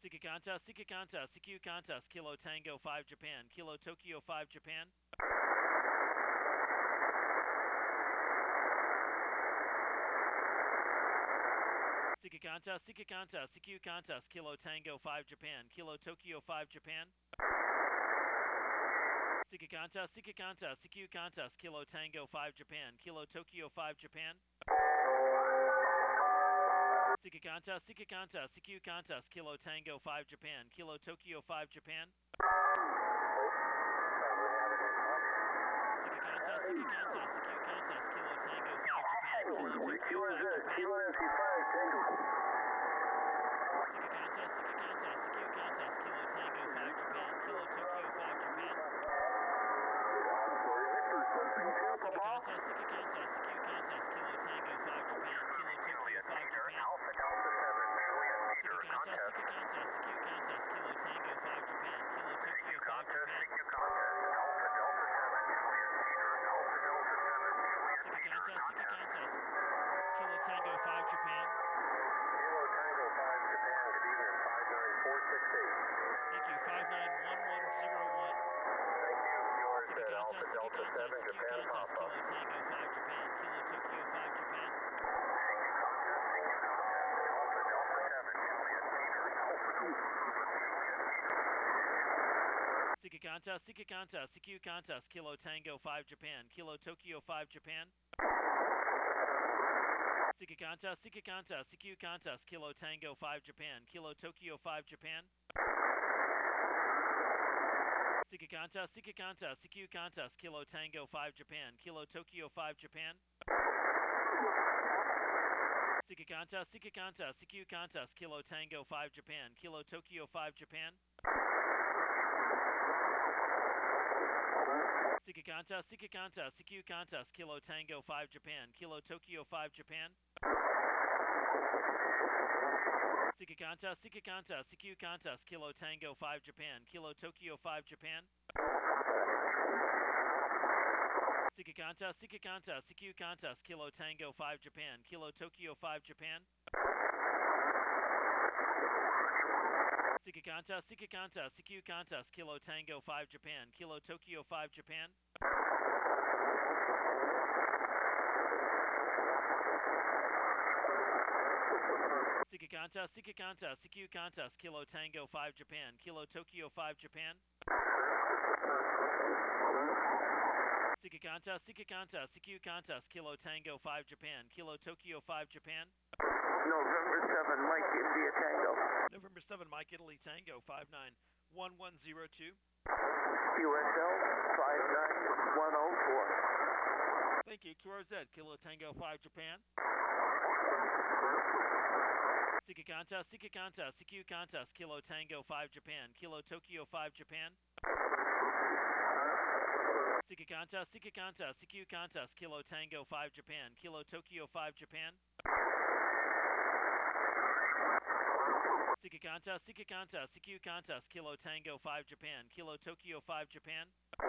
Seeker contest, CQ contest, Kilo Tango 5 Japan, Kilo Tokyo 5 Japan. Seeker contest, CQ contest, Kilo Tango 5 Japan, Kilo Tokyo 5 Japan. Seeker contest, CQ contest, Kilo Tango 5 Japan, Kilo Tokyo 5 Japan. Seeker contest, CQ contest, Kilo Tango 5 Japan, Kilo Tokyo 5 Japan. Seeker contest, CQ contest, Kilo Tango 5 Japan, Kilo Tokyo 5 Japan. Seeker contest, CQ contest, Kilo Tango 5 Japan, Kilo Tokyo 5 Japan. Seeker contest, CQ contest, Kilo Tango 5 Japan, Kilo Tokyo 5 Japan. Seeker contest, CQ contest, Kilo Tango 5 Japan, Kilo Tokyo 5 Japan. Seeker contest, Kilo Tango 5 Japan. Thank you, 591101. Seeker contest, CQ contest, Kilo Tango 5 Japan, Kilo Tokyo 5 Japan. Seeker contest, CQ contest, Kilo Tango 5 Japan, Kilo Tokyo 5 Japan. Seeker contest, CQ contest, Kilo Tango 5 Japan, Kilo Tokyo 5 Japan. Seeker contest, CQ contest, Kilo Tango 5 Japan, Kilo Tokyo 5 Japan. Seeker contest, CQ contest, Kilo Tango 5 Japan, Kilo Tokyo 5 Japan. Seeker contest, CQ contest, Kilo Tango 5 Japan, Kilo Tokyo 5 Japan. Seeker contest, CQ contest, Kilo Tango 5 Japan, Kilo Tokyo 5 Japan. Seeker contest, CQ contest, Kilo Tango 5 Japan, Kilo Tokyo 5 Japan. Seeker contest, CQ contest, Kilo Tango 5 Japan, Kilo Tokyo 5 Japan. Seeker contest, CQ contest, Kilo Tango 5 Japan, Kilo Tokyo 5 Japan. Seeker contest, CQ contest, Kilo Tango 5 Japan, Kilo Tokyo 5 Japan. November 7, Mike India Tango. November 7, Mike Italy Tango 591102. QSL 59104. Thank you, QRZ, Kilo Tango 5 Japan. Seeker contest, CQ contest, Kilo Tango 5 Japan, Kilo Tokyo 5 Japan. Seeker contest, CQ contest, Kilo Tango 5 Japan, Kilo Tokyo 5 Japan. Seeker contest, CQ contest, Kilo Tango 5 Japan, Kilo Tokyo 5 Japan.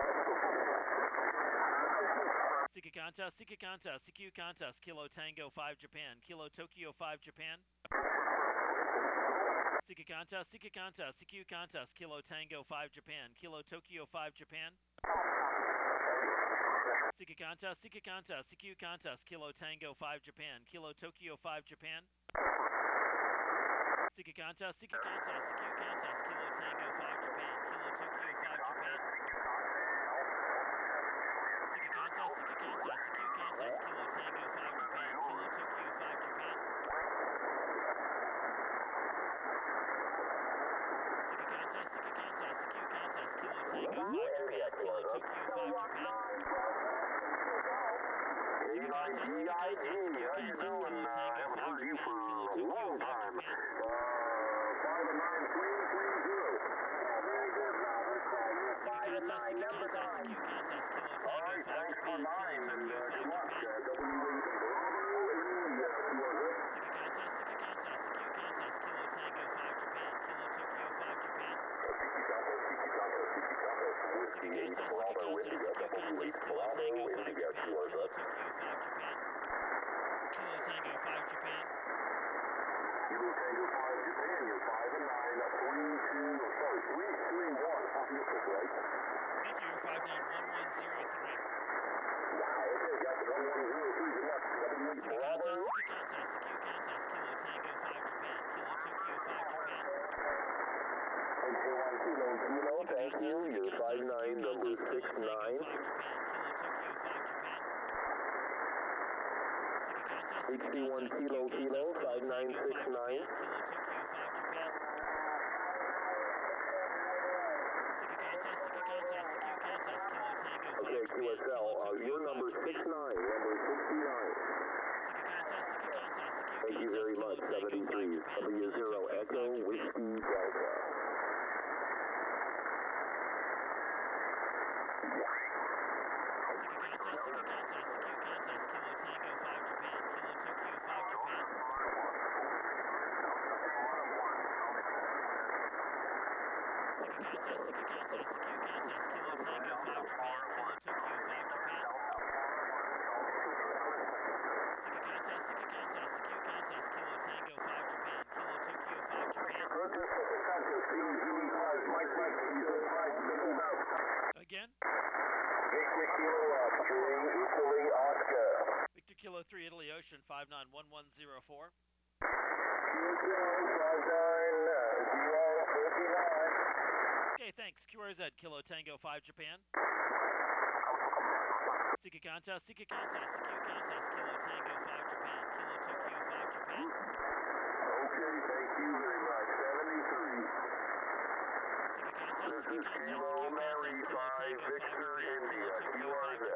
Seeker contest, CQ contest, Kilo Tango 5 Japan, Kilo Tokyo 5 Japan. Seeker contest, CQ contest, Kilo Tango 5 Japan, Kilo Tokyo 5 Japan. Seeker contest, CQ contest, Kilo Tango 5 Japan, Kilo Tokyo 5 Japan. Seeker contest, CQ contest, Kilo Tango 5 Japan, Kilo Tokyo 5 Japan. Seeker contest, CQ contest, Kilo Tango 5 Japan, Kilo Tokyo 5 Japan. Seeker contest, CQ contest, Kilo Tango 5 Japan, Kilo Tokyo 5 Japan. Seeker contest, CQ contest, Kilo Tango 5 Japan, Kilo Tokyo 5 Japan. Seeker contest, CQ contest, Kilo Tango 5 Japan, Kilo Tokyo 5 Japan. Seeker contest, CQ contest, Kilo Tango 5 Japan, Kilo Tokyo 5 Japan. Seeker contest, CQ contest, Kilo Tango 5 Japan, Kilo Tokyo 5 Japan. Kilo Tango 5 Japan. Kilo Tango 5 Japan, you're 5 and 9, rescue, you're 59, number 69. 61 Kilo Kilo, 5969. Okay, QSL, you're number 69, number 69. Thank you very much, 73. W0 Echo Whiskey Delta. Again? Victor Kilo 3, Italy Oscar. Victor Kilo 3, Italy Ocean, 591104. Okay, thanks. QRZ, Kilo Tango 5, Japan. Seeking contest, secure contest, Kilo Tango 5, Japan. Kilo Tokyo 5, Japan. Okay, thank you very much, 73. This is Kilo Mary 5, Victor India, QRZ.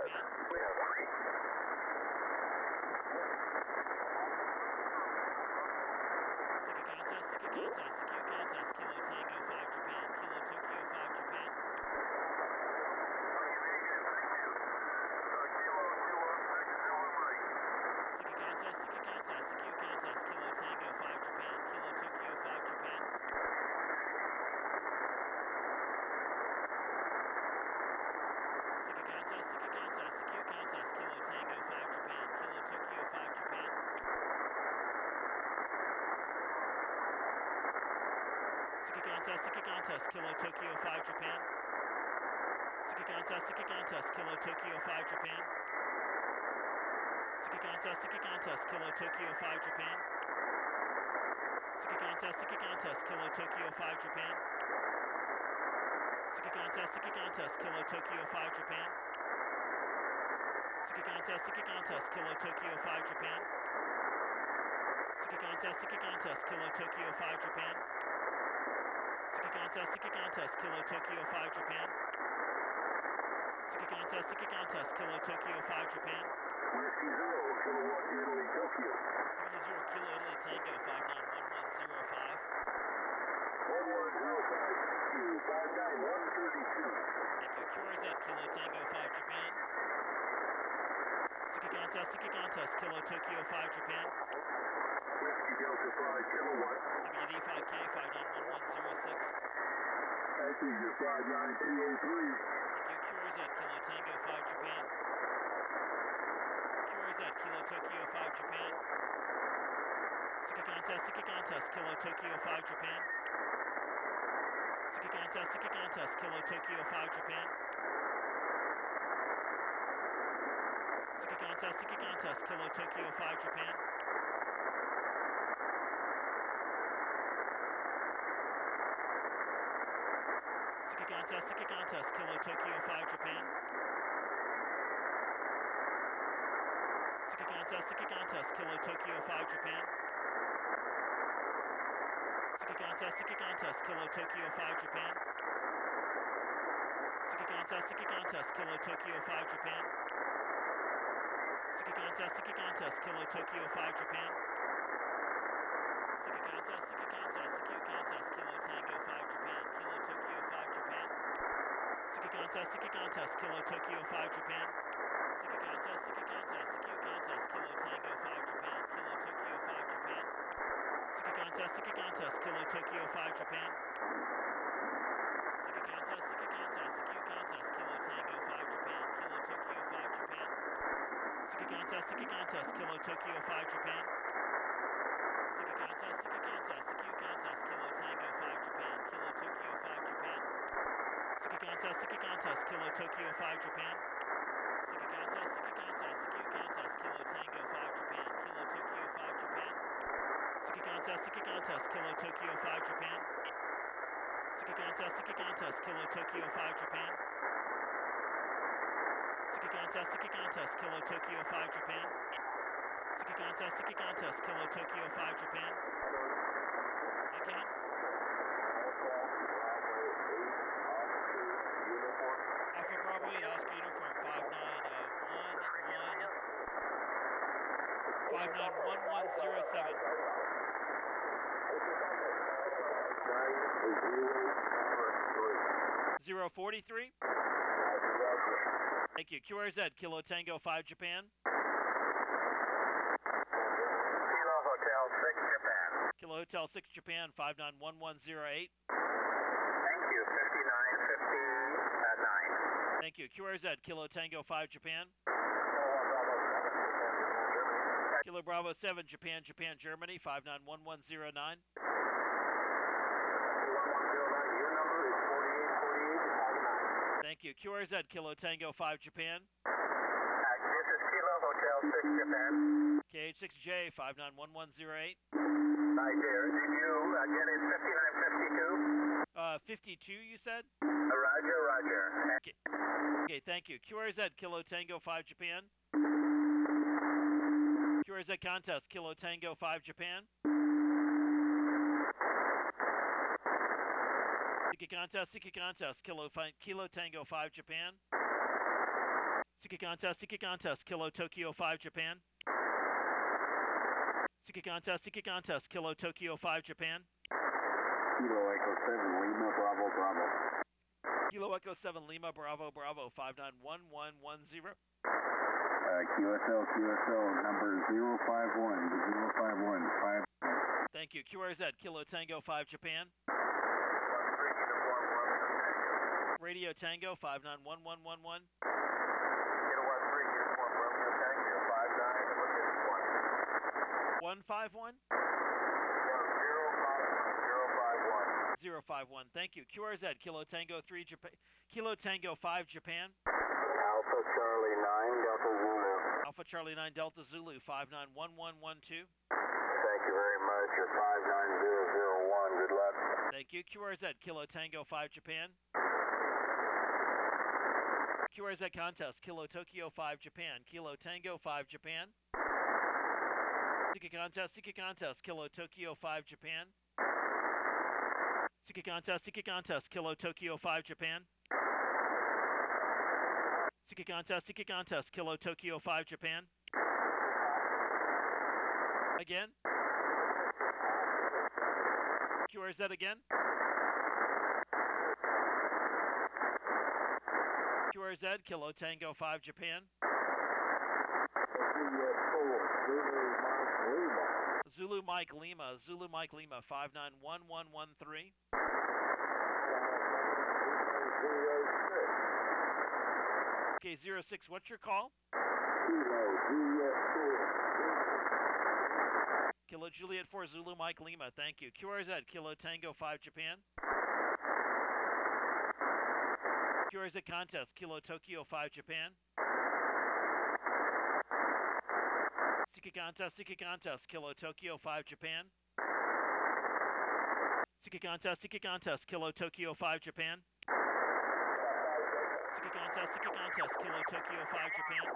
Kilo Tokyo 5 Japan. Seeking contest, Kilo Tokyo 5 Japan. Seeking contest, Kilo Tokyo 5 Japan. Seeking contest, Kilo Tokyo 5 Japan. Seeking contest, Kilo Tokyo 5 Japan. Seeking contest, Kilo Tokyo 5 Japan. Seeking contest, Kilo Tokyo 5 Japan. Seeking contest, Kilo Tokyo 5 Japan. Seeking contest, Kilo Tokyo 5 Japan. Whiskey 0, Kilowatt Italy Tokyo. W0 Kilo Italy Tango 591105. 1105, 59132. Thank you. QRZ, Kilo Tango 5 Japan. Seeking contest, Kilo Tokyo 5 Japan. Whiskey Delta 5, Kilowatt. WD5K 591106. Passenger 59203. Thank you. QRZ, Kilo Tango 5 Japan. QRZ, Kilo Tokyo 5 Japan. Seeking contest, Kilo Tokyo 5 Japan. Seeking contest, Kilo Tokyo 5 Japan. Seeking contest, Kilo Tokyo 5 Japan. Seeking contest, Kilo Tokyo 5 Japan. Seeking contest, Kilo Tokyo 5 Japan. Seeking contest, Kilo Tokyo 5 Japan. Seeking contest, Kilo Tokyo 5 Japan. Seeking contest, Kilo Tokyo 5 Japan. Seeking contest, Kilo Tango 5 Japan. Kilo Tokyo 5 Japan. Seeking contest, Kilo Tokyo 5 Japan. Seeking contest, Kilo Tango 5 Japan. Kilo Tokyo 5 Japan. Seeking contest, Kilo Tokyo 5 Japan. Seeking contest, Kilo Tango 5 Japan. Kilo Tokyo 5 Japan. Seeking contest, Kilo Tokyo 5 Japan. Seeking contest, Kilo Tango 5 Japan. Kilo Tokyo 5 Japan. Seeking contest, Kilo Tokyo 5 Japan. Seeking contest, Kilo Tango 5 Japan. Kilo Tokyo 5 Japan. Seeking contest, Kilo Tokyo 5 Japan. Seeking contest, Siki contest, Kilo Tokyo 5 Japan. Siki contest, Kilo Tokyo 5 Japan. Siki contest, Kilo Tokyo 5 Japan. Again. Alpha Bravo 8, Oscar Uniform 5911107. 043. Thank you. QRZ, Kilo Tango 5 Japan. Kilo Hotel 6 Japan. Kilo Hotel 6 Japan 591108. Thank you, 5959. Thank you. QRZ, Kilo Tango 5 Japan. Kilo Bravo 7 Japan, Germany 591109. Your number is 4848. Thank you. QRZ, Kilo Tango 5 Japan. This is Kilo Hotel 6 Japan. KH6J 591108. Niger, did you get it 5952? 52, you said? Roger. Okay, thank you. QRZ, Kilo Tango 5 Japan. QRZ contest, Kilo Tango 5 Japan. Siki contest, Kilo Tango 5 Japan. Siki contest, Kilo Tokyo 5 Japan. Siki contest, Kilo Tokyo 5 Japan. Kilo Echo 7 Lima Bravo Bravo. Kilo Echo 7 Lima Bravo Bravo 591110. QSL number 051 Thank you. QRZ, Kilo Tango 5 Japan. Radio Tango 591111. 151? 051. Thank you. QRZ, Kilo Tango 3 Japan. Kilo Tango 5 Japan. Alpha Charlie 9 Delta Zulu. Alpha Charlie 9 Delta Zulu 591112. Thank you very much. You're 59001. Good luck. Thank you. QRZ, Kilo Tango 5 Japan. QRZ contest, Kilo Tokyo 5 Japan. Kilo Tango 5 Japan. Siki contest, Kilo Tokyo 5 Japan. Siki contest, Kilo Tokyo 5 Japan. Siki contest, Kilo Tokyo 5 Japan. Again. QRZ again. QRZ, Kilo Tango 5 Japan. Zulu Mike Lima 591113. Okay, 06, what's your call? Kilo Juliet 4 Zulu Mike Lima, thank you. QRZ, Kilo Tango 5 Japan. QRZ contest, Kilo Tokyo 5 Japan. Siki contest, Kilo Tokyo 5 Japan. Siki contest, Kilo Tokyo 5 Japan. Siki contest, Kilo Tokyo 5 Japan.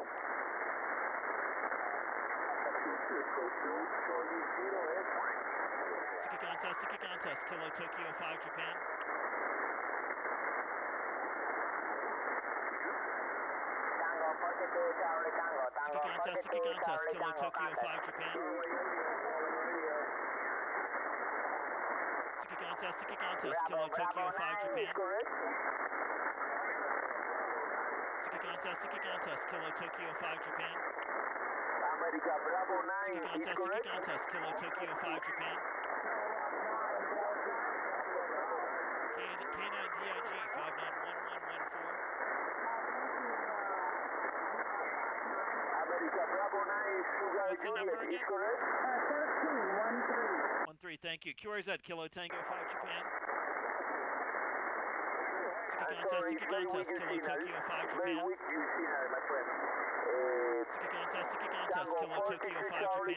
Siki contest, Kilo Tokyo 5 Japan. Siki contest, Kilo Tokyo 5 Japan. Siki contest, Kilo Tokyo 5 Japan. Siki contest, Kilo Tokyo 5 Japan. Siki contest, Kilo Tokyo 5 Japan. K9DIG 591114. What's the number again? 13. Thank you. QRZ, Kilo Tango 5 Japan. Siki contest, Kilo Tokyo 5 Japan. Siki contest, Kilo Tokyo 5 Japan.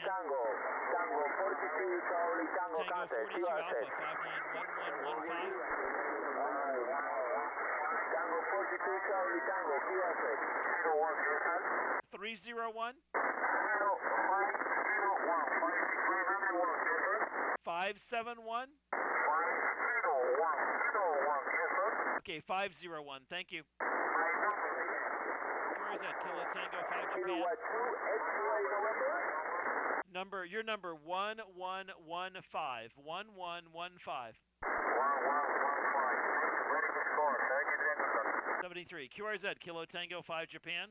Tango 42 Alpha 591115. Charlie Tango, QFX. 301? 571? 501, yes, sir. Okay, 501. Thank you. Where is that? Kilo Tango 5 Japan. Kilowatt 2, X-ray November. Your number 1115. 1115. 73. QRZ, Kilo Tango 5 Japan.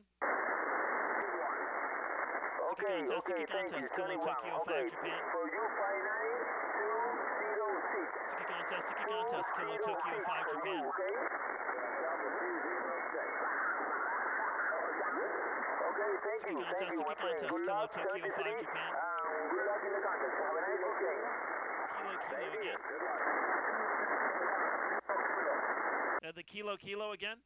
Okay, Sticky thank you. contest, Kilo 21. Tokyo 5 Okay, Japan. for you, 59206. Sticky contest, Kilo Tokyo 5 Japan. Okay? Okay, thank you, my friend. Good luck, Tokyo 5 73. Japan. Good luck in the contest. Have a nice exchange. Kilo again. The Kilo again.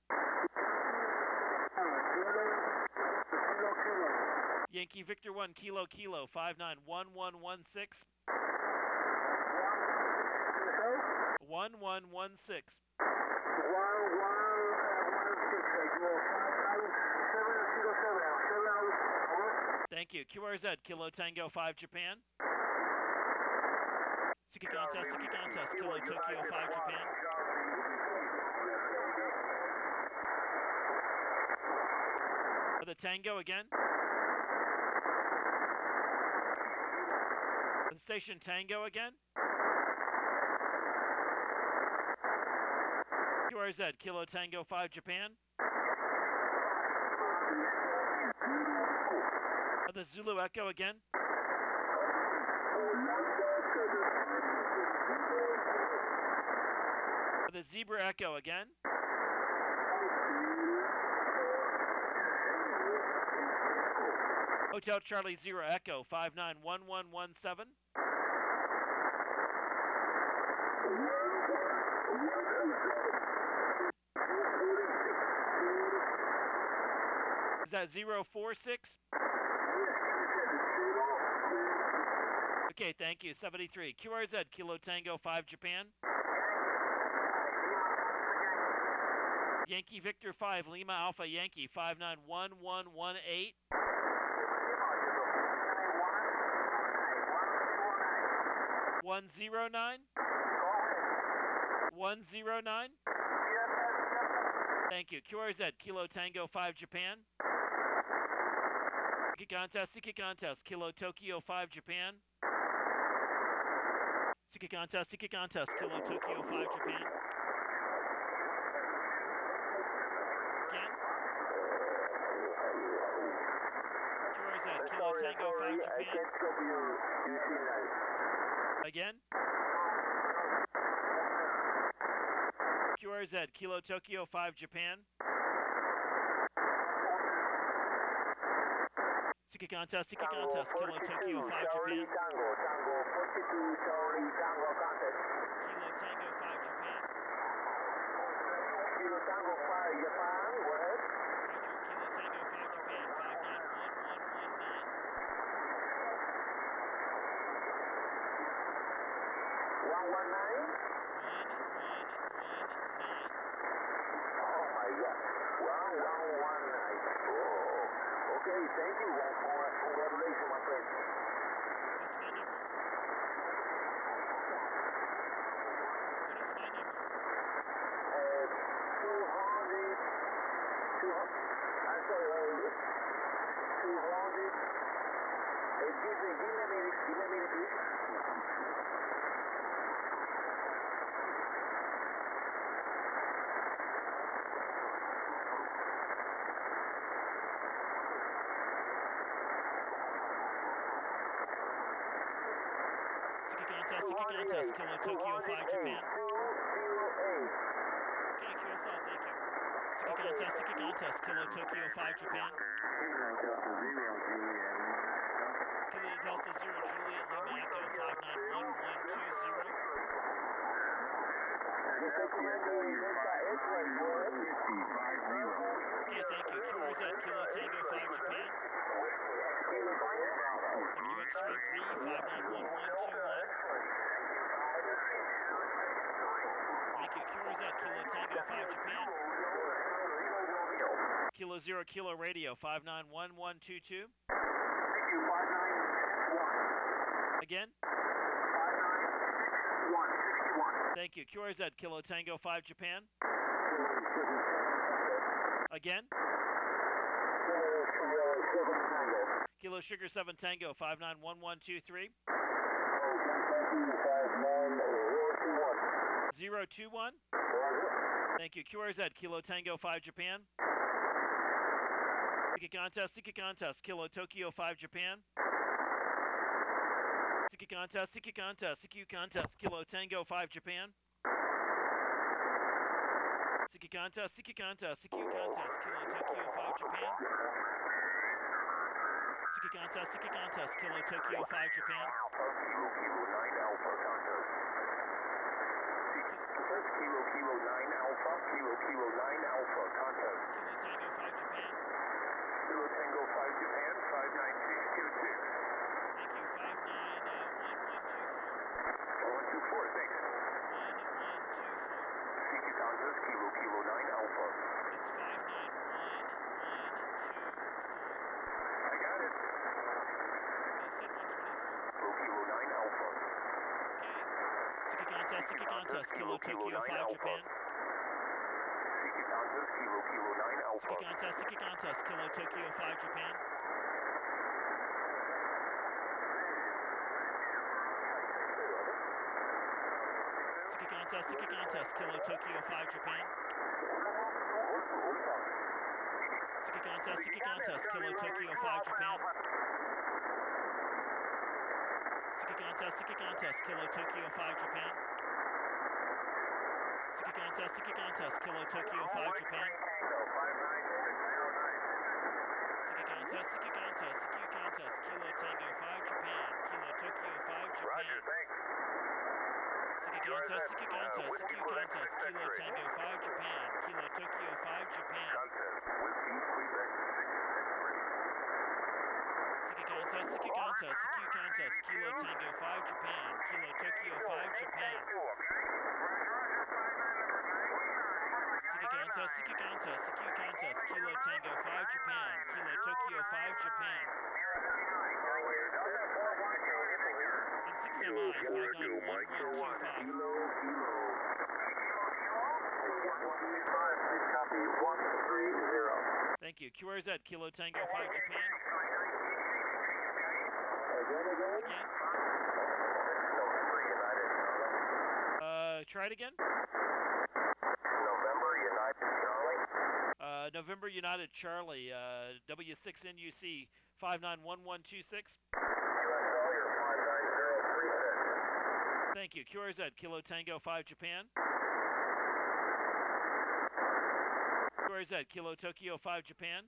Yankee Victor 1 Kilo 591116. 1116. Thank you. QRZ Kilo Tango 5 Japan. Sticky contest, Kilo Tokyo 5 Japan. The Tango again. The station Tango again. QRZ Kilo Tango 5 Japan. The Zulu Echo again. The Zebra Echo again. Hotel Charlie 0 Echo 591117. Is that 046? Okay, thank you. 73. QRZ Kilo Tango 5 Japan. Yankee Victor 5 Lima Alpha Yankee 591118. 109? 109? Thank you. QRZ Kilo Tango 5 Japan. Sticky contest, Kilo Tokyo 5 Japan. Sticky contest, Kilo Tokyo 5 Japan. Again. QRZ Kilo Tango 5 Japan. Again. QRZ Kilo Tokyo 5 Japan. Sticky contest, Kilo Tokyo 5 Japan. Kilo Tango 5 Japan. Kilo Tango 5 Japan, go ahead. Roger, Kilo Tango 5 Japan, 591119. 119? 1119. Oh my God, 1119. Oh, okay, thank you. Congratulations, my friend. What's my number? What is my number? 200, I'm sorry, 200. Give me a minute, please. Sticky contest, Kilo Tokyo 5 Japan. 208. Okay, QSL, thank you. Sticky contest, Kilo Tokyo 5 Japan. Kilo Delta 0 Juliet Lima Echo 591120. Okay, thank you. QRZ Kilo Tango 5 Japan. WX-ray Bree 591121. Thank you. QRZ Kilo Tango 5 Japan. Kilo 0 Kilo Radio 591122. Thank you, 5961. Again? 5961. Thank you. QRZ Kilo Tango 5 Japan. Again? Kilo Sugar 7 Tango 591123. 021. Thank you. QRZ Kilo Tango 5 Japan. Ticket contest, Kilo Tokyo 5 Japan. Ticket contest, Kilo Tango 5 Japan. Ticket contest, Kilo Tokyo 5 Japan. Ticket contest, Kilo Tokyo 5 Japan. Kilo 9 Alpha contest. Kilo 9 Alpha, Kilo 9 Alpha contest. Kilo Tango 5 Japan. Kilo Tango 5 Japan, 59626. Thank you. 124, thanks. 1124. Ticket contest, Kilo 9 Alpha. It's 591124. I got it. I said 124. Kilo 9 Alpha. Okay. Ticket contest, Kilo Tokyo 5 Japan. Ticket contest, Kilo 9 Alpha. Ticket contest, Kilo Tokyo 5 Japan. Ticket contest, Kilo Tokyo 5 Japan. Ticket contest, Kilo Tokyo 5 Japan. Ticket contest, Kilo Tokyo 5 Japan. Ticket contest, Kilo Tokyo 5 Japan. Ticket contest, Kilo Tango 5 Japan. Kilo Tokyo 5 Japan. Ticket contest, Kilo Tango 5 Japan. Kilo Tokyo 5 Japan. Ticket contest, Kilo Tango 5 Japan. Kilo Tokyo 5 Japan. Ticket contest, Kilo Tango 5 Japan. Kilo Tokyo 5 Japan. And 6MI 591125. Thank you. QRZ Kilo Tango 5 Japan. Again? Try it again. November United Charlie, W6NUC 591126. Thank you. QRZ Kilo Tango 5 Japan. QRZ Kilo Tokyo 5 Japan.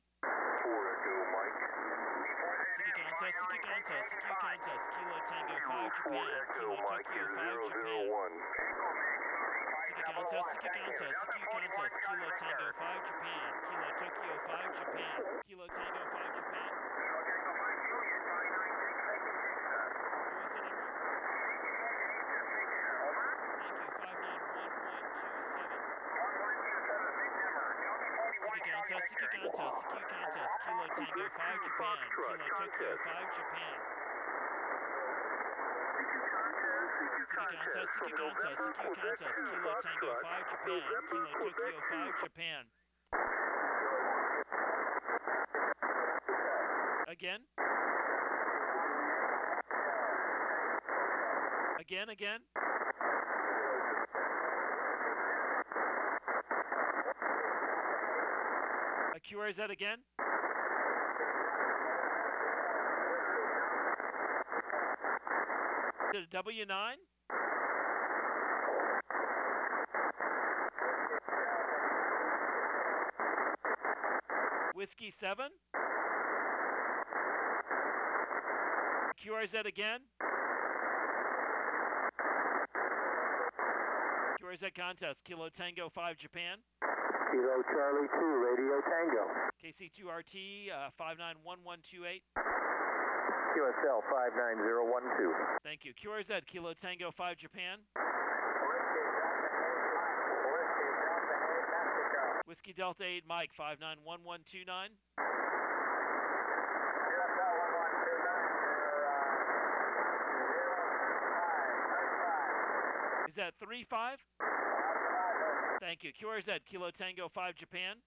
Ticket contest, Kilo Tango 5 Japan. Kilo Tokyo 5 Japan. Ticket contest, Kilo Tango 5 Japan. Kilo Tokyo 5 Japan. Kilo Tango 5 Japan. What was the number? Thank you. 591127. Ticket contest, Kilo Tango 5 Japan. Kilo Tokyo 5 Japan. Ticket contest, Kilo Tango 5 Japan. Kilo Tokyo 5 Japan. Again? Again? QRZ again? Did a W9? Whiskey 7? QRZ again? QRZ contest, Kilo Tango 5 Japan. Kilo Charlie 2, Radio Tango. KC2RT 591128. QSL 59012. Thank you. QRZ Kilo Tango 5 Japan. Whiskey Delta 8 Mike, 591129. Is that 35? Thank you. QRZ, Kilo Tango 5 Japan.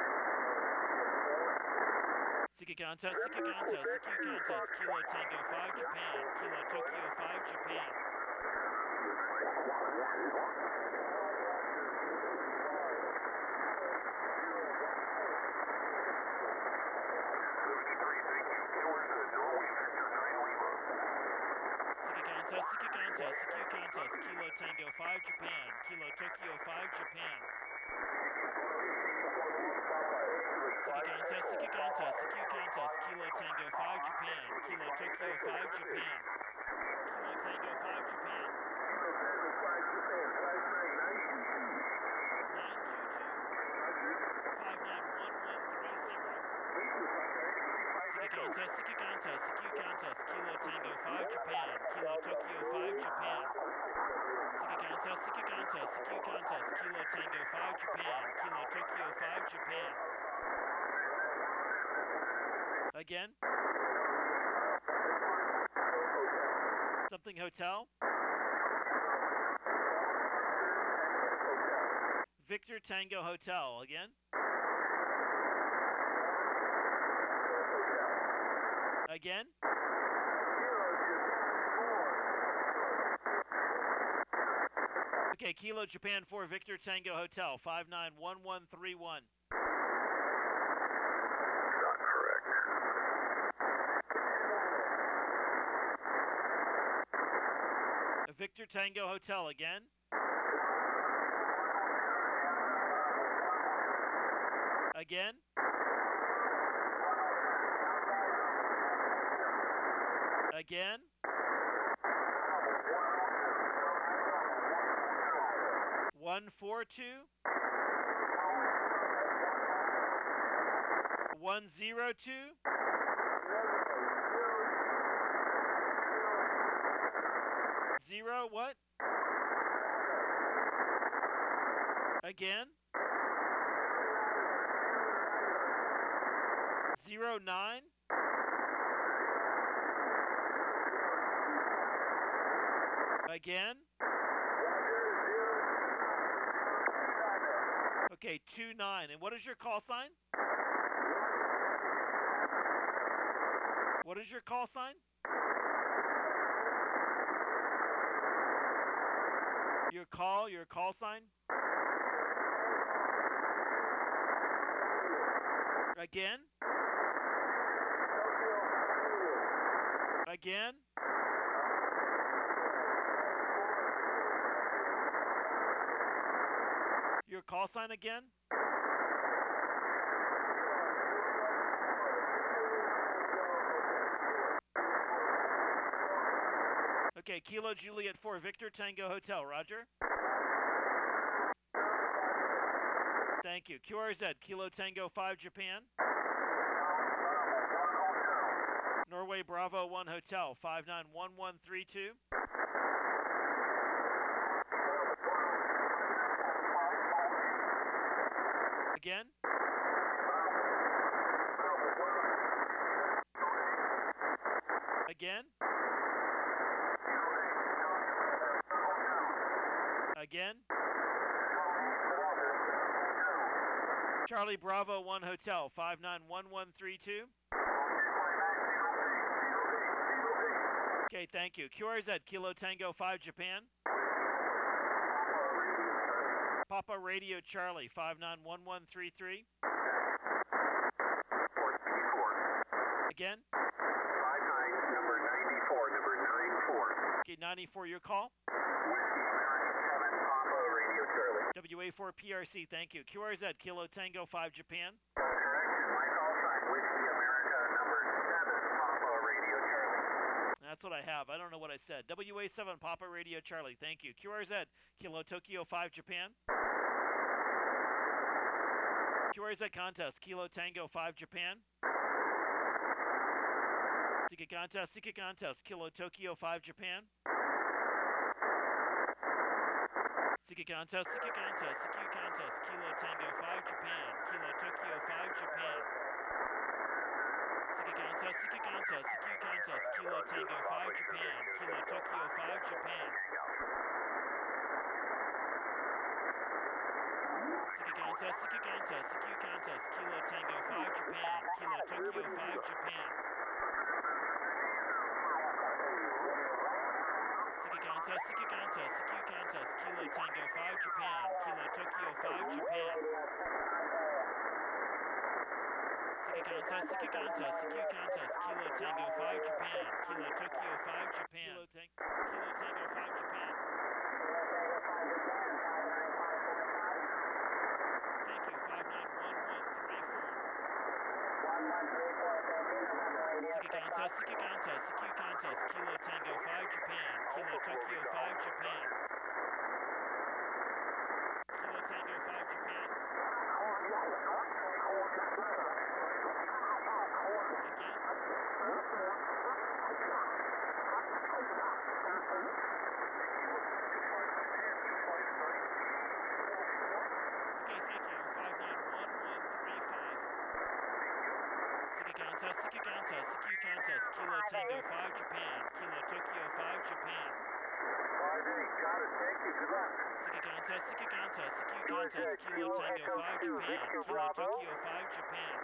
Siki contest, Kilo Tango 5 Japan, Kilo Tokyo 5 Japan. Siki contest, Kilo Tango 5 Japan, Kilo Tokyo 5 Japan. Siki contest, Kilo Tango 5 Japan, Kilo Tokyo 5 Japan. Kilo Tango 5 Japan. 922-591130. Siki contest, Kilo Tango 5 Japan, Kilo Tokyo 5 Japan. Siki contest, Kilo Tango 5 Japan, Kilo Tokyo 5 Japan. Again. Something Hotel. Victor Tango Hotel. Again. Again. Okay, Kilo Japan 4 Victor Tango Hotel, 591131. Not correct. Victor Tango Hotel again. Again. Again. One 142. 102. Zero what? Again. 09. Again. Okay, 29. And what is your call sign? What is your call sign? Your call sign? Again? Again? Your call sign again? Okay, Kilo Juliet 4 Victor Tango Hotel, roger. Thank you. QRZ, Kilo Tango 5 Japan. Norway Bravo 1 Hotel, 591132. Again. Again. Again. Charlie Bravo 1 Hotel, 591132. Okay, thank you. QRZ, Kilo Tango 5 Japan. Papa Radio Charlie, 591133. Again. 59, number 94, number 94. Okay, 94, your call. Papa Radio Charlie. WA4 PRC, thank you. QRZ, Kilo Tango 5 Japan. Correction, my call sign, Whiskey America, number 7, Papa Radio Charlie. That's what I have. I don't know what I said. WA7 Papa Radio Charlie, thank you. QRZ, Kilo Tokyo 5 Japan. QRZ contest, Kilo Tango 5 Japan. Siki contest, Kilo Tokyo 5 Japan. Siki contest, Siki contest, Siki contest, Kilo Tango 5 Japan, Kilo Tokyo 5 Japan. Siki contest, Siki contest, Siki contest, Kilo Tango 5 Japan, Kilo Tokyo 5 Japan. Siki contest, Siki contest, Siki contest, Kilo Tango 5 Japan, Kilo Tokyo 5 Japan. Siki contest, Siki contest, Siki contest, Kilo Tango 5 Japan, Kilo Tokyo 5 Japan. Siki contest, Siki contest, Siki contest, Kilo Tango 5 Japan, Kilo Tokyo 5 Japan. Kilo Tango 5 Japan. Thank you, 591134. Siki contest, Siki contest, Siki contest, Kilo Tango 5 Japan, Kilo Tokyo 5 Japan. Kilo Tango 5 Japan. Again. Okay, thank you, 591135. Siki contest, Siki contest, Siki contest, Kilo Tango 5 Japan, Kilo Tokyo 5 Japan. 5-8, got it, thank you, good luck. Siki contest, Siki contest, Siki contest, Kilo Tango 5 Japan, Kilo Tokyo 5 Japan.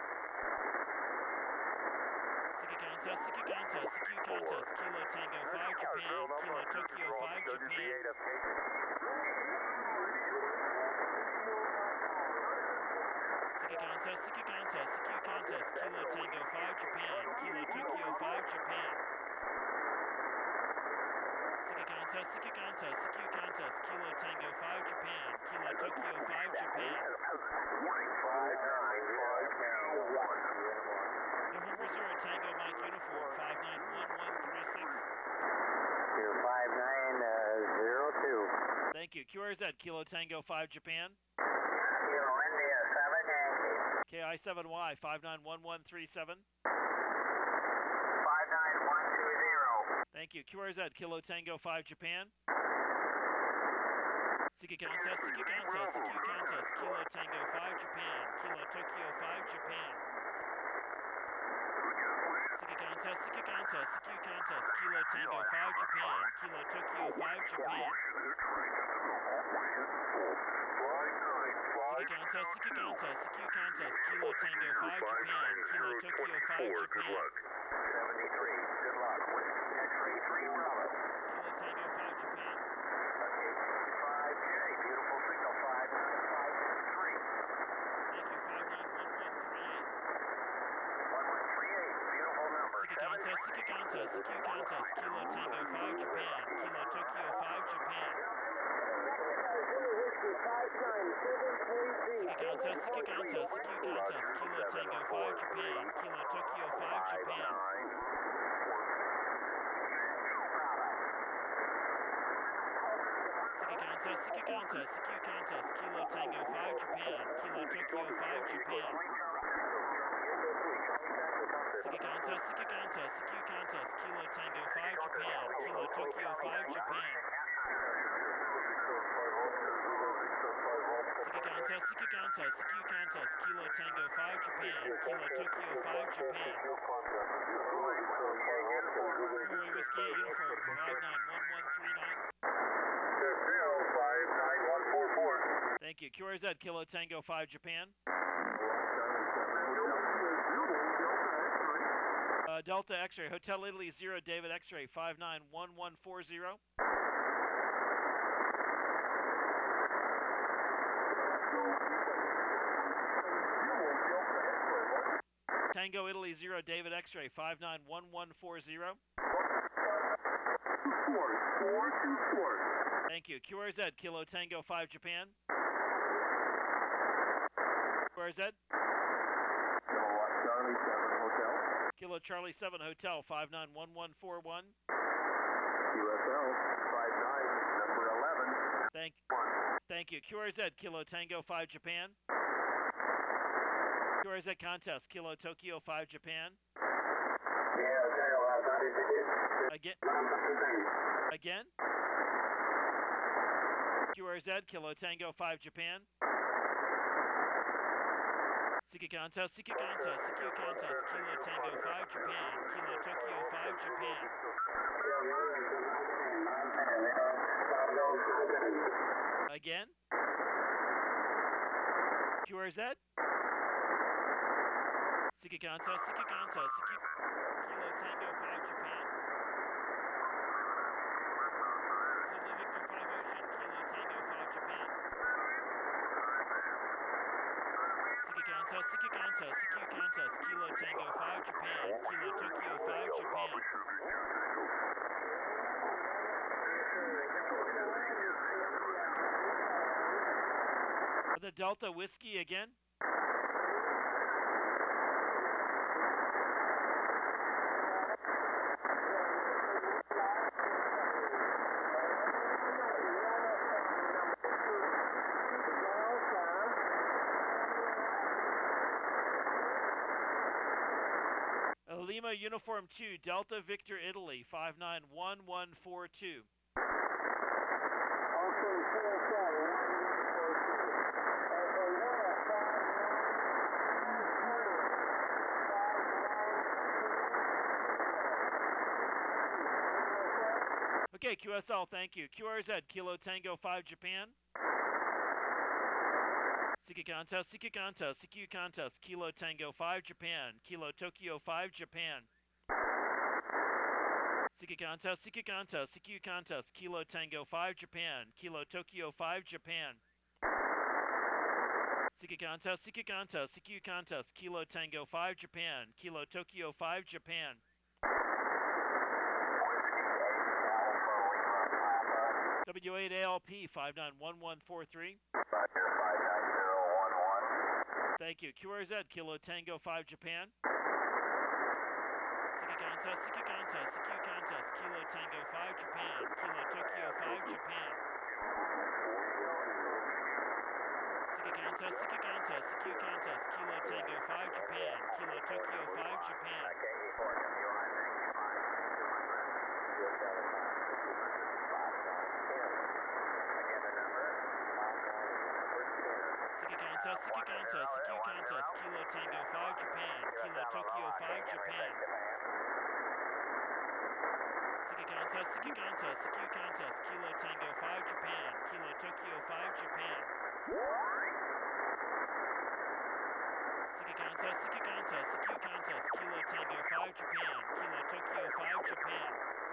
Siki contest, Siki contest, Siki contest, Kilo Tango 5 Japan, Kilo Tokyo 5 Japan. Siki contest, Siki contest, Siki contest, Kilo Tango 5 Japan, Kilo Tokyo 5 Japan. Siki contest, Siki contest, Siki contest, Kilo Tango 5 Japan, Kilo Tokyo 5 Japan. November 0 Tango Mike Uniform 591136. 25902. Thank you. QRZ Kilo Tango 5 Japan. Kilo India 7 Yankee. KI7Y 591137. 59120. Thank you. QRZ Kilo Tango 5 Japan. Siki contest, Siki contest, Siki contest, Kilo Tango 5 Japan, Kilo Tokyo 5 Japan. Siki contest, Siki contest, Siki contest, Kilo Tango 5 Japan, Kilo Tokyo 5 Japan. Siki contest, Siki contest, Siki contest, Kilo Tango 5 Japan, Kilo Tokyo 5 Japan. 73, good luck. Whiskey X-ray 3 Bravo. Kilo Tango 5 Japan. 5J, beautiful signal, 59563. Thank you, 591138. 1138, beautiful number. Siki contest, Siki contest, Siki contest, Kilo Tango 5 Japan, Kilo Tokyo 5 Japan. Siki contest, Siki contest, Siki contest, Kilo Tango 5 Japan, Kilo Tokyo 5 Japan. Siki contest, Siki contest, Siki contest, Kilo Tango 5 Japan, Kilo Tokyo 5 Japan. Siki contest, Siki contest, Siki contest, Kilo Tango 5 Japan, Kilo Tokyo 5 Japan. Siki contest, Siki contest, Siki contest, Kilo Tango 5 Japan, Kilo Tokyo 5 Japan. Norway Whiskey 8 Uniform 591139. 59144. Thank you. QRZ Kilo Tango 5 Japan. Delta X-ray Hotel Italy 0 David X-ray 591140. Tango Italy 0 David X-ray 591140. Thank you. QRZ Kilo Tango 5 Japan. QRZ. Charlie 7 Hotel. Kilo Charlie 7 Hotel 591141. QSL 59, number 11. Thank you. QRZ Kilo Tango 5 Japan. QRZ contest Kilo Tokyo 5 Japan. Again. QRZ, Kilo Tango 5 Japan. Siki contest, CQ contest, Kilo Tango 5 Japan, Kilo Tokyo 5 Japan. Again. QRZ. Siki contest, Kilo Tango 5 Japan. Zulu Victor 5 Ocean, Kilo Tango 5 Japan. Siki contest, Kilo Tango 5 Japan, Kilo Tokyo 5 Japan. For the Delta Whiskey again. Lima Uniform 2, Delta Victor Italy, 591142. Okay, QSL, thank you. QRZ, Kilo Tango 5 Japan. CQ contest, Kilo Tango 5 Japan, Kilo Tokyo 5 Japan. CQ contest, Kilo Tango 5 Japan, Kilo Tokyo 5 Japan. CQ contest, Kilo Tango 5 Japan, Kilo Tokyo 5 Japan. W8ALP 591143. Thank you. QRZ, Kilo Tango 5 Japan. CQ contest, Kilo Tango 5 Japan, Kilo Tokyo 5 Japan. CQ contest, Kilo Tango 5 Japan, Kilo Tokyo 5 Japan. CQ contest, Kilo Tango 5 Japan, Kilo Tokyo 5 Japan. CQ contest, Kilo Tango 5 Japan, Kilo Tokyo 5 Japan. CQ contest, Kilo Tango 5 Japan, Kilo Tokyo 5 Japan.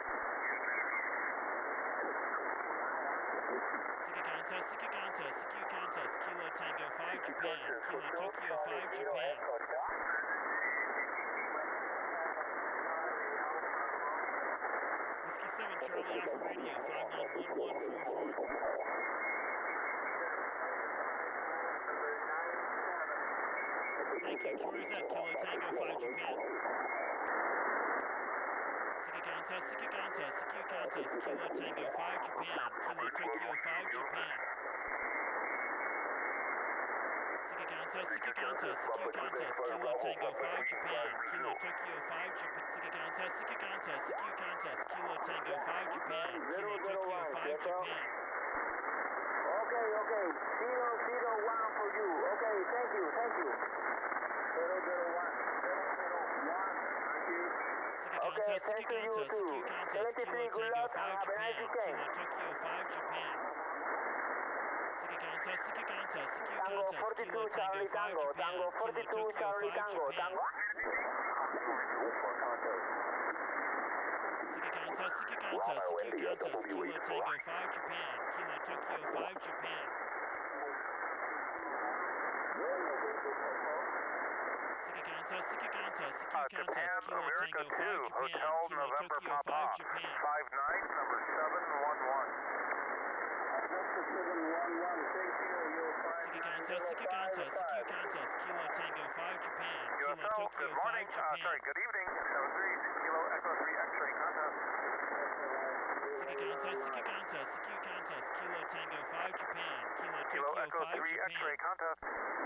CQ contest, Kilo Tango 5 Japan, Kilo Tokyo 5 Japan. Whiskey 7 Charlie Alpha Radio 591144. Thank you. QRZ, Kilo Tango 5 Japan. CQ contest, Kilo Tango 5 Japan, Kilo Tokyo 5 Japan. CQ contest, Kilo Tango 5 Japan, Kilo Tokyo 5 Japan. CQ contest, Kilo Tango 5 Japan, Kilo Tokyo 5 Japan. Okay. 001 for you. Okay, thank you. 001. 001. CQ contest, Kilo Tango 5 Japan, Kilo Tokyo 5 Japan. CQ contest, Kilo Tango 5 Japan, Kilo Tokyo 5 Japan. CQ contest, Kilo Tango 5 Japan, Kilo Tokyo 5 Japan. CQ contest, Kilo Tango 5 Japan, Kilo Tokyo 5 Japan. 59, number 711. CQ contest, Kilo Tango 5 Japan, Kilo Tokyo 5 Japan. Good evening. 73, Kilo Echo 3 X-ray contest. CQ contest, Kilo Tango 5 Japan, Kilo Kilo Tokyo Echo 5 3 Japan. X-ray contest.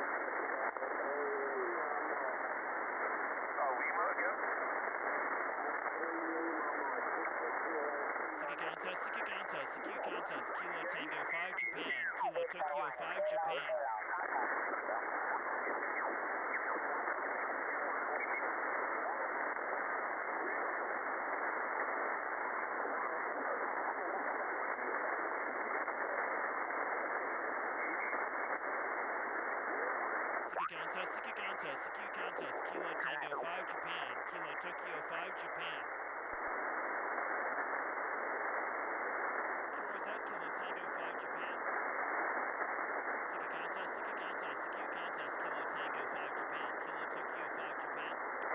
Lima again. CQ contest, Kilo Tango 5 Japan, Tokyo 5 Japan. Siki contest, Kilo Tango 5 Japan, Kilo Tokyo 5 Japan. QRZ, Kilo Tango 5 Japan. Siki contest, Kilo Tango 5 Japan, Kilo Tokyo 5 Japan.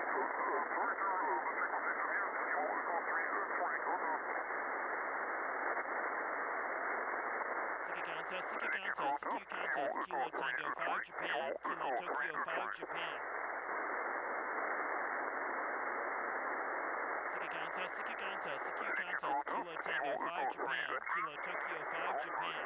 Siki contest, Kilo Tango 5 Japan, Kilo Tokyo 5 Japan. Siki contest, Kilo Tango 5 Japan, Kilo Tokyo 5 Japan.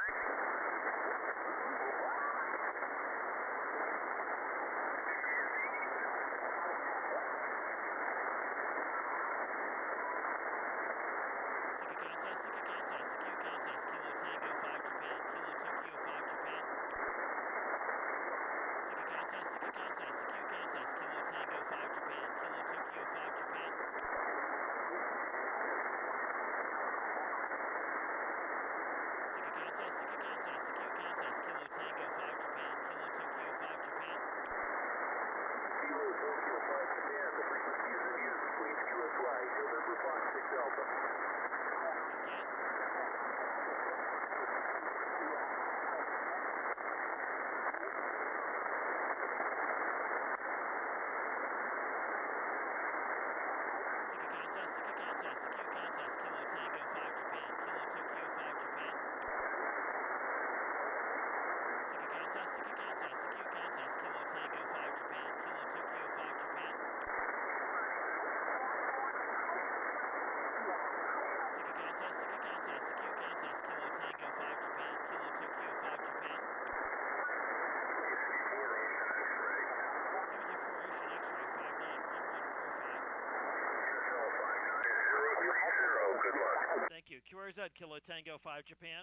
Thank you. QRZ, Kilo Tango 5 Japan.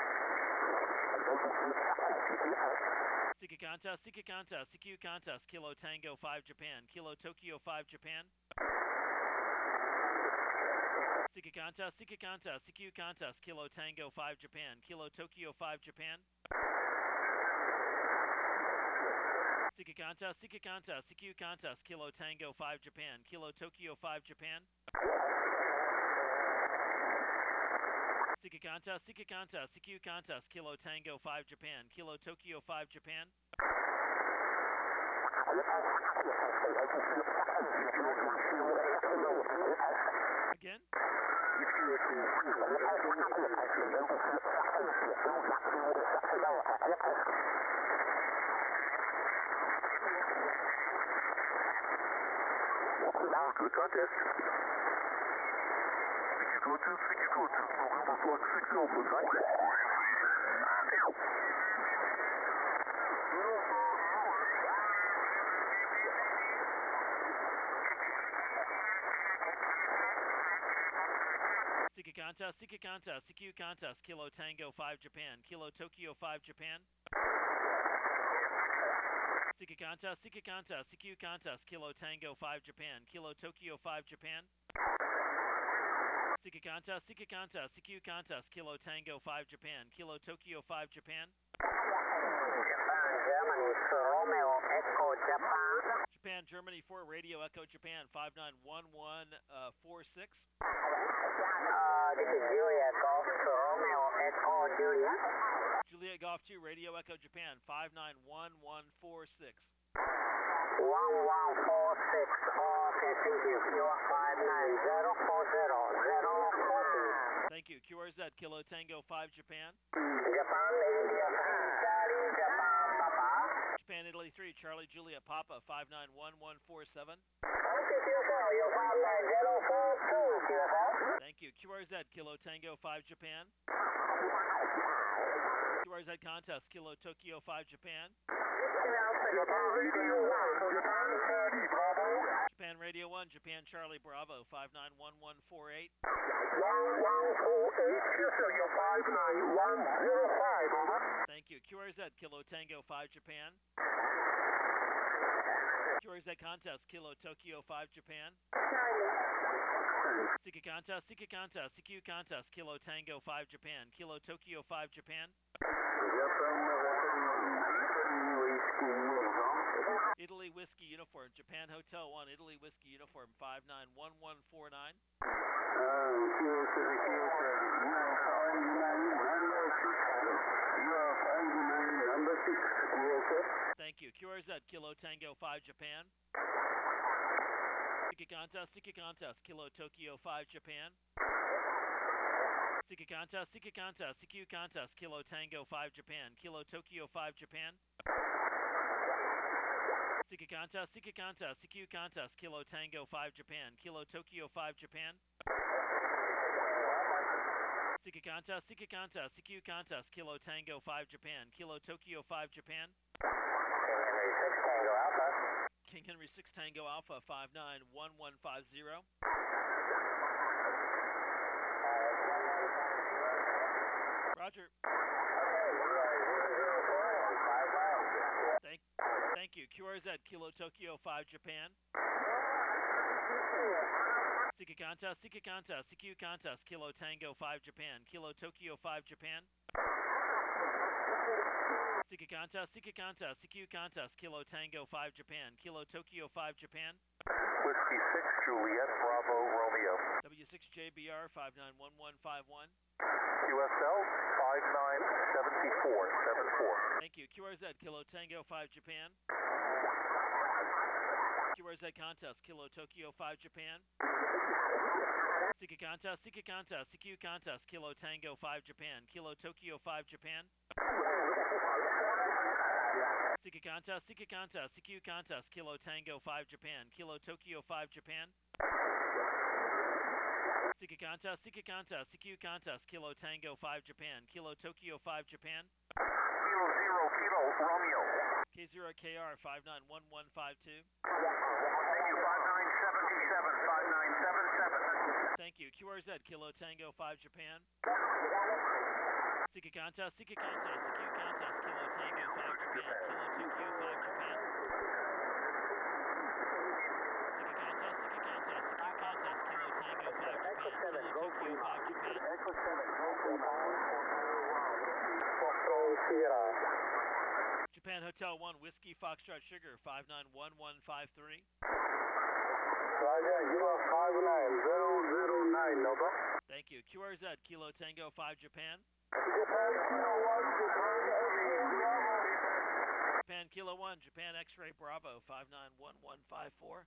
Siki contest, Kilo Tango 5 Japan, Kilo Tokyo 5 Japan. Siki contest, Kilo Tango 5 Japan, Kilo Tokyo 5 Japan. Siki contest, Kilo Tango 5 Japan, Kilo Tokyo 5 Japan. Siki contest, Kilo Tango 5 Japan, Kilo Tokyo 5 Japan. Again? Good contest. 622, November Flight 6 Alpha, thank you. Siki contest, Kilo Tango 5 Japan, Kilo Tokyo 5 Japan. Siki contest, Kilo Tango 5 Japan, Kilo Tokyo 5 Japan. Siki contest, Kilo Tango 5 Japan, Kilo Tokyo 5 Japan. Japan, Germany 4, Radio Echo Japan, 591146. This is Juliet Golf Romeo Echo Juliet. Juliet Golf 2, Radio Echo Japan, 591146. 1146. Okay, thank you. You are 59040. Thank you. QRZ, Kilo Tango 5 Japan. Japan, India, Charlie, Japan, Papa. Japan, Italy 3, Charlie Juliet Papa, 591147. Okay, QSL, you're 59042, QSL. Thank you. QRZ, Kilo Tango 5 Japan. QRZ contest, Kilo Tokyo 5 Japan. Japan Radio 1, Japan Charlie Bravo, 591148. 1148, QSL 59105, over. Thank you. QRZ, Kilo Tango 5 Japan. QRZ contest, Kilo Tokyo 5 Japan. Siki contest, CQ contest, Kilo Tango 5 Japan. Kilo Tokyo 5 Japan. Italy Whiskey Uniform, Japan Hotel 1, Italy Whiskey Uniform 591149. Thank you. QRZ, Kilo Tango 5 Japan. Siki contest, Kilo Tokyo 5 Japan. Siki contest, CQ contest, Kilo Tango 5 Japan. Kilo Tokyo 5 Japan. Siki contest, CQ contest, Kilo Tango 5 Japan. Kilo Tokyo 5 Japan. Siki contest, CQ contest, Kilo Tango 5 Japan. Kilo Tokyo 5 Japan. King Henry 6 Tango Alpha 591150. Roger. Thank you. QRZ, Kilo Tokyo 5 Japan. Siki contest, CQ contest, Kilo Tango 5 Japan. Kilo Tokyo 5 Japan. Siki contest, CQ contest, Kilo Tango 5 Japan. Kilo Tokyo 5 Japan. Whiskey 6, Juliet, Bravo, Romeo. W6JBR 591151. QSL 597474. Thank you. QRZ, Kilo Tango 5 Japan. QRZ contest, Kilo Tokyo 5 Japan. Siki contest, CQ contest, Kilo Tango 5 Japan. Kilo Tokyo 5 Japan. Siki contest, CQ contest, Kilo Tango 5 Japan. Kilo Tokyo 5 Japan. Siki contest, CQ contest, Kilo Tango 5 Japan. Kilo Tokyo 5 Japan. Kilo Romeo. K0 KR 591152. Thank you, 5977, 5977. Thank you. QRZ, Kilo Tango 5 Japan. Siki contest, CQ contest, Kilo Tango 5 Japan. Kilo Tokyo 5 Japan. Siki contest, CQ contest, Kilo Tango 5 Japan. Kilo Tokyo 5 Japan. Japan Hotel 1, Whiskey Foxtrot Sugar 591153. Roger, 59009, over. Thank you. QRZ, Kilo Tango 5 Japan. Japan Kilo 1, Japan X-Ray Bravo 591154.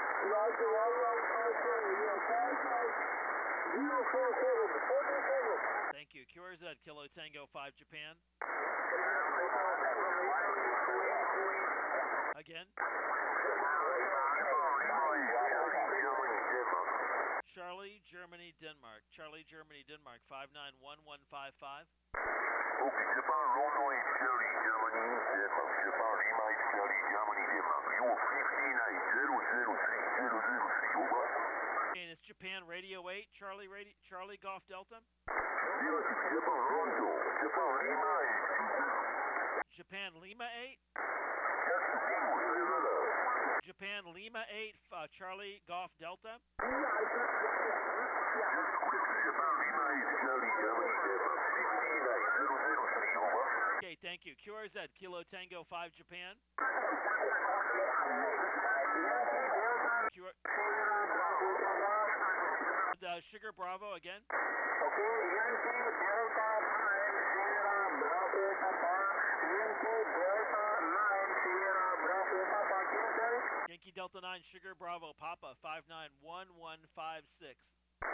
Thank you. QRZ, Kilo Tango 5 Japan. Again. Charlie, Germany, Denmark. Charlie, Germany, Denmark 591155. Okay, Japan Runway Charlie, Germany, Denmark. Japan Lima Charlie, Germany, Denmark. You're 59003, over. And it's Japan Radio 8, Charlie Golf Delta. Yes, Japan Rondo, Japan Lima 8. Japan Lima 8. Japan Lima 8, Charlie Golf Delta. Okay, thank you. QRZ, Kilo Tango 5 Japan. Sugar Bravo again. Yankee Delta 9, Sugar Bravo Papa 591156.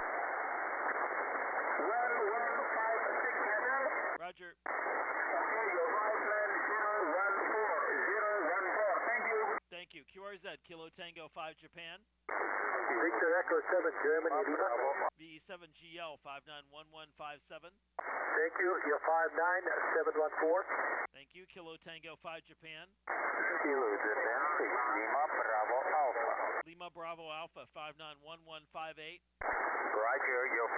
Roger. Okay, your right land 014. Thank you. Thank you. QRZ. QRZ, Kilo Tango 5 Japan. Victor Echo 7, Germany, Lima. VE7GL 591157. Thank you, you're 59714. Thank you, Kilo Tango 5 Japan. Kilo Japan 6, Lima Bravo Alpha. Lima Bravo Alpha 591158. Roger, you're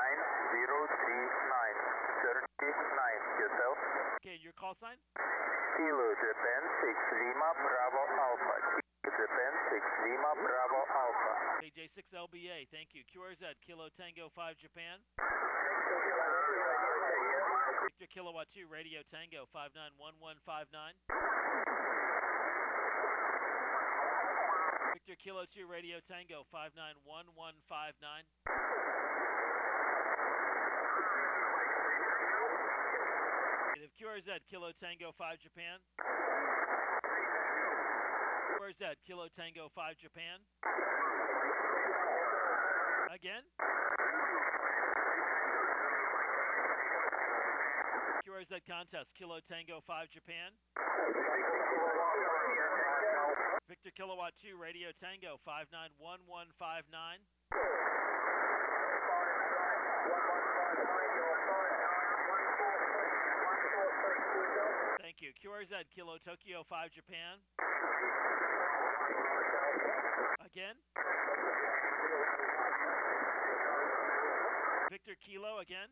59039. Yourself? Okay, your call sign? Kilo Japan 6, Lima Bravo Alpha. Kilo Japan 6, Lima Bravo Alpha. KJ6LBA, thank you. QRZ, Kilo Tango 5 Japan. Victor Kilowatt 2, Radio Tango 591159. Victor Kilo 2, Radio Tango 591159. Negative. QRZ, Kilo Tango 5 Japan. QRZ, Kilo Tango 5 Japan. Again. QRZ contest, Kilo Tango 5 Japan. Victor Kilowatt 2, Radio Tango 591159. Thank you. QRZ, Kilo Tokyo 5 Japan. Again. Victor Kilo again.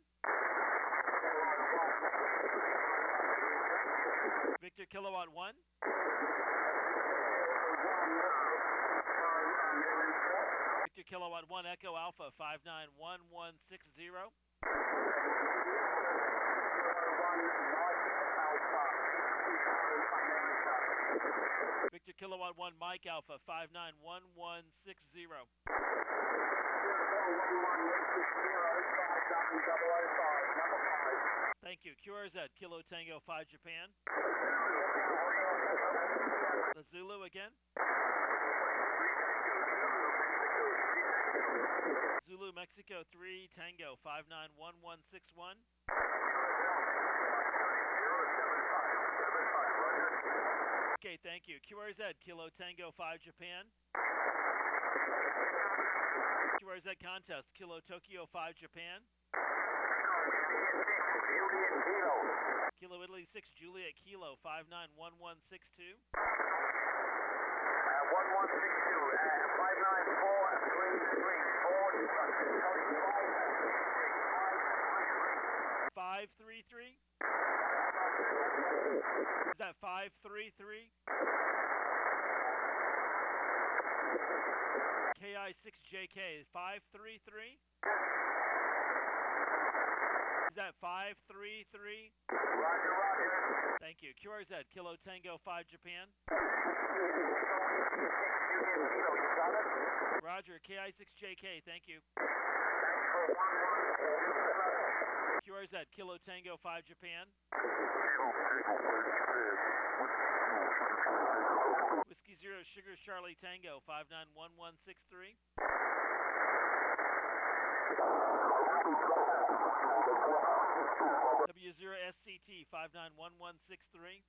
Victor Kilowatt 1. Victor Kilowatt 1 Echo Alpha 591160. Victor Kilowatt 1 Mike Alpha 591160. Thank you. QRZ, Kilo Tango 5 Japan. The Zulu again. Zulu Mexico 3 Tango 591161. Okay, thank you. QRZ, Kilo Tango 5 Japan. QRZ contest, Kilo Tokyo 5 Japan. Kilo Italy 6 Juliet Kilo 591162. 533. Is that 533? KI6JK 533. Is that 533? Roger, roger. Thank you. QRZ, Kilo Tango 5 Japan. Roger, KI6JK, thank you. QRZ, Kilo Tango 5 Japan. Whiskey 0 Sugar Charlie Tango 591163. W0 SCT 591163.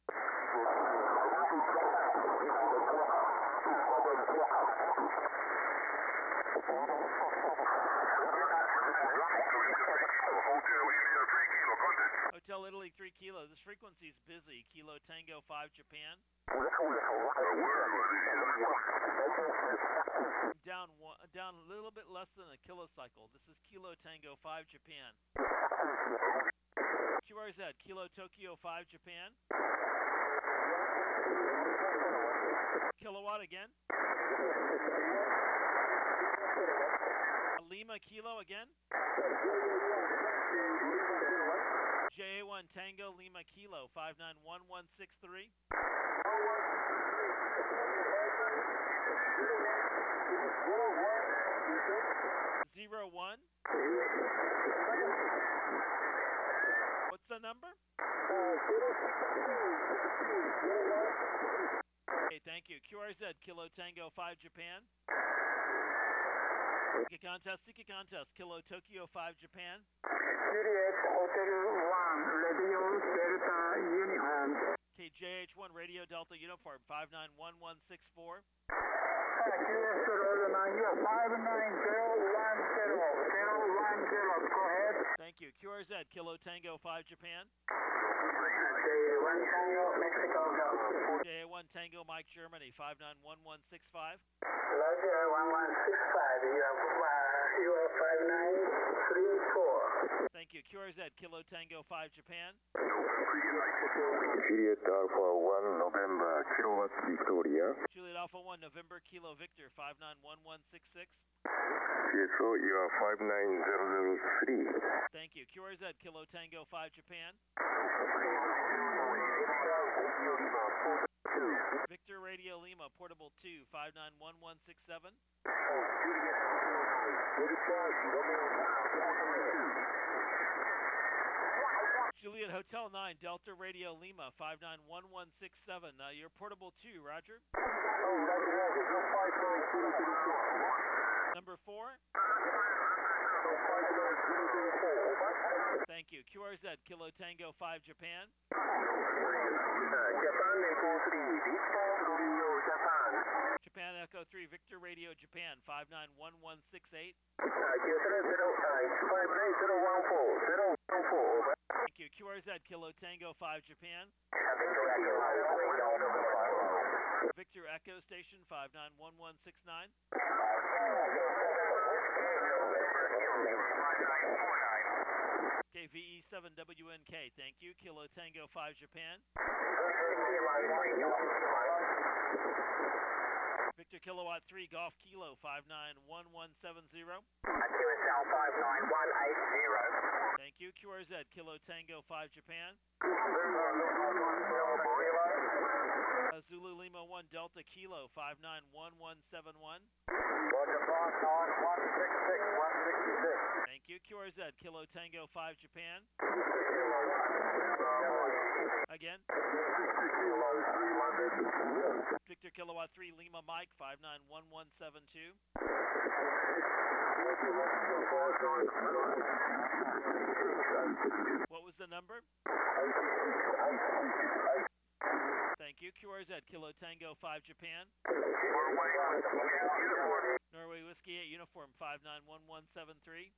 Hotel Italy 3 Kilo. This frequency is busy. Kilo Tango 5 Japan. Down a little bit less than a kilocycle. This is Kilo Tango 5 Japan. QRZ, Kilo Tokyo 5 Japan. Kilowatt again. Lima Kilo again. JA1 Tango Lima Kilo 591163. 01. What's the number? Okay, thank you. QRZ, Kilo Tango 5 Japan. Sika contest, Kilo Tokyo 5 Japan. Juliet Hotel 1, Radio Delta Uniform. Okay, JH1 Radio Delta Uniform 591164. QS Order 9, you are 59010. Go ahead. Thank you. QRZ, Kilo Tango 5 Japan. J1 Tango, Mexico, go. JA1 Tango Mike Germany 591165. Roger, 1165. You are 5934. Thank you. QRZ, Kilo Tango 5 Japan. Juliet Alpha 1 November Kilowatt Victoria. Juliet Alpha 1 November Kilo Victor 591166. CSO, you are 59003. Thank you. QRZ, Kilo Tango 5 Japan. Victor Radio Lima, Portable 2, 591167. Juliet Hotel 9, Delta Radio Lima, 591167. You're Portable 2, Roger. Number 4. Thank you. QRZ, Kilo Tango 5 Japan. Japan Echo 3, Victor Radio Japan, 591168. Thank you. QRZ, Kilo Tango 5 Japan. Victor Echo Station, 591169. Okay, VE7WNK, thank you. Kilo Tango 5 Japan. Victor Kilowatt 3 Golf Kilo 591170. QSL 59180. Thank you. QRZ Kilo Tango 5 Japan. Zulu Lima 1 Delta Kilo 591171. Thank you. QRZ Kilo Tango 5 Japan. Again. Victor Kilowatt 3 Lima Mike 591172. What was the number? Thank you. QRZ Kilo Tango 5 Japan. Norway Whiskey 8 Uniform 591173.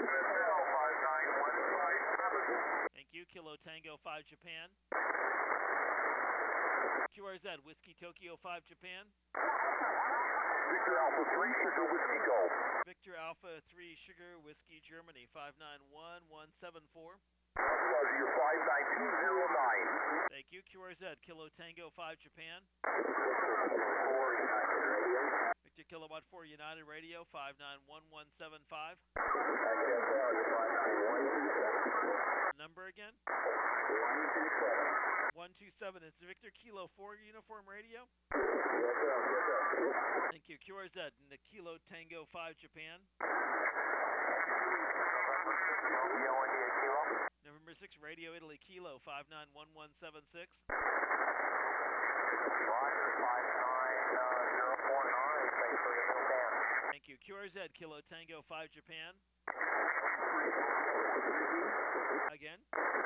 Thank you. Kilo Tango 5 Japan. QRZ Whiskey Tokyo 5 Japan. Victor Alpha 3 Sugar Whiskey Golf. Victor Alpha 3 Sugar Whiskey Germany 591174. You're 59209. Thank you. QRZ Kilo Tango 5 Japan. Victor Kilowatt 4 United Radio 591175. Number again? 127. It's Victor Kilo 4 Uniform Radio. Thank you. QRZ Kilo Tango 5 Japan. November 6 Radio Italy Kilo 591176. Thank you. QRZ Kilo Tango 5 Japan. Again.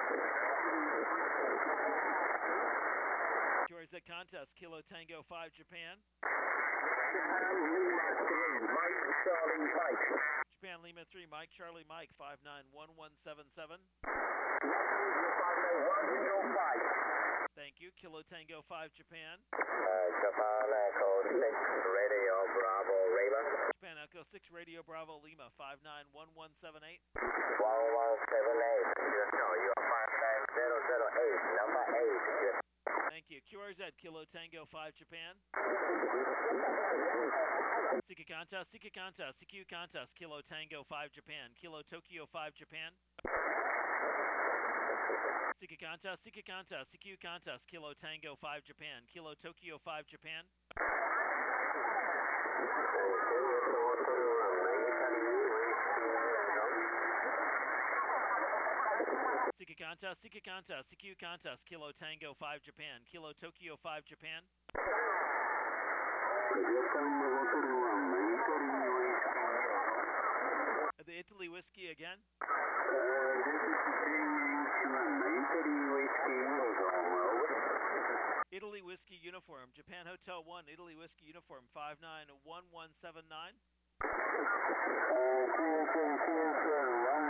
QRZ Contest Kilo Tango 5 Japan. Japan Lima 3 Mike Charlie Mike 591177. Thank you. Kilo Tango 5 Japan. Japan Echo 6 Radio Bravo Lima. Japan Echo 6 Radio Bravo Lima 591178. 1178. You are 59008. Number 8. Thank you. QRZ Kilo Tango 5 Japan. Sika Contest, Sika Contest, CQ Contest, Kilo Tango 5 Japan. Kilo Tokyo 5 Japan. Sika Contest, Sika Contest, CQ Contest, Kilo Tango 5 Japan. Kilo Tokyo 5 Japan. Sika Contest, Sika Contest, CQ Contest, Kilo Tango 5 Japan. Kilo Tokyo 5 Japan. The Italy Whiskey again. Italy Whiskey Uniform, Japan Hotel 1, Italy Whiskey Uniform, 591179.